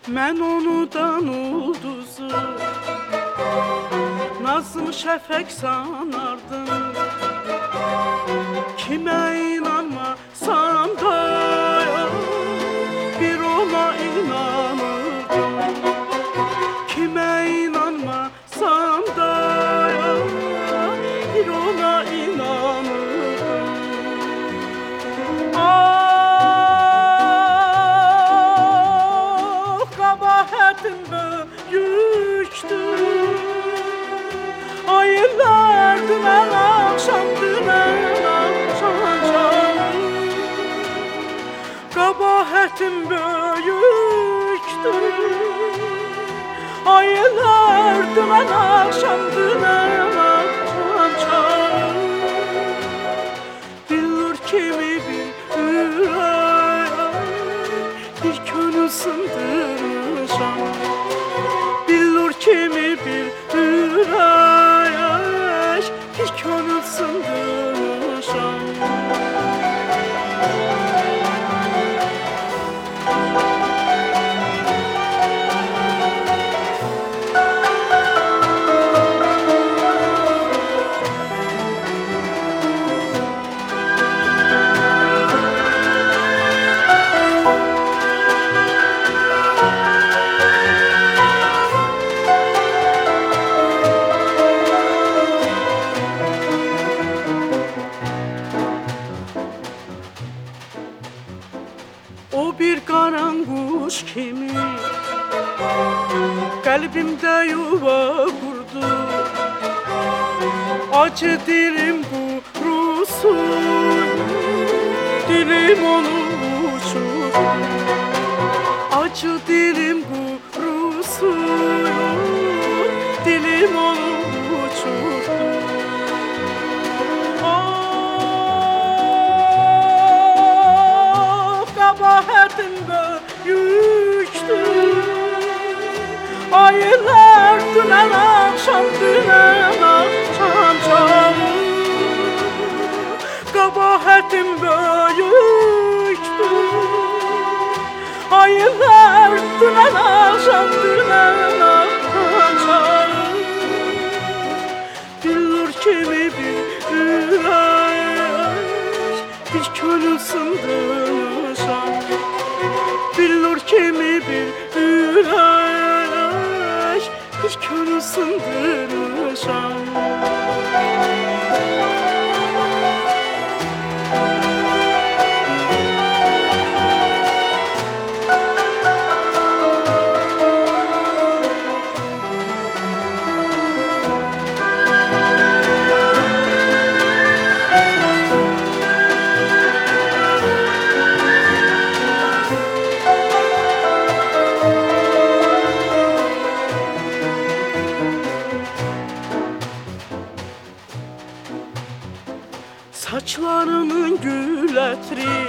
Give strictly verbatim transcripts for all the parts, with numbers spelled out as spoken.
Mən onudan ulduzu Nazım şəfək sanardım. Kimə inanmasam da bir ona inanırdım. Kimə inanmasam da bir ona inanırdım. Ah, kabahatim büyüktür. Aylar dümen akşam dümen akşam canım. Kabahatim büyüktür. Aylar dümen akşam dümen akşam canım. Bilir kimi bir ürək bir könül sındırmışam. Bilir kimi bir ürək bir könül sındırmışam. O bir qaranquş kimi qəlbimdə yuva qurdu. Acı dilim qurusun, dilim onu uçurdu. Acı dilim qurusun, dilim onu uçurdu. Kabahatim büyüktür. Aylar dünen akşam dünen akşam canım. Kabahatim büyüktür. Aylar dünen akşam dünen akşam canım. Bilir kimi bir ürək bir könül sındırmışam. Bilir kimi bir ürək bir könül sındırmışam. Saçlarının gül ətri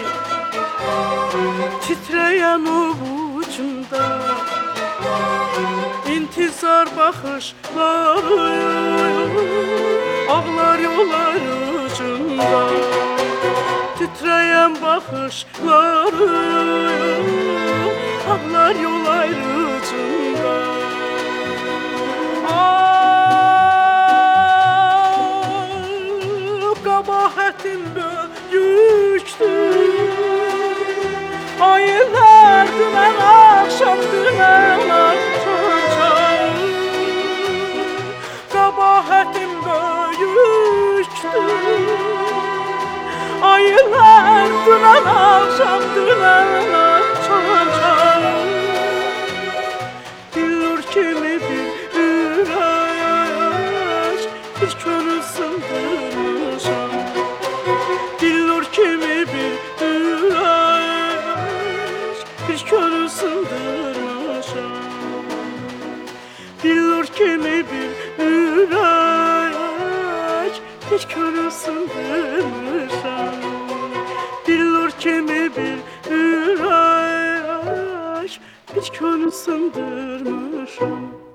titrəyən ovucumda. İntizar baxışları ağlar yollar ucunda. Titrəyən baxışları ağlar yollar ucunda. Kabahatim büyüktür. Aylar dümen akşam dümen akşam canım. Kabahatim büyüktür. Aylar dümen akşam dümen akşam canım. Bilir kimi bir ürək bir könül sındırmışam. Bilir kimi bir ürək bir könül sındırmışam. Bilir kimi bir ürək bir könül sındırmışam. Bilir kimi bir ürək bir könül sındırmışam.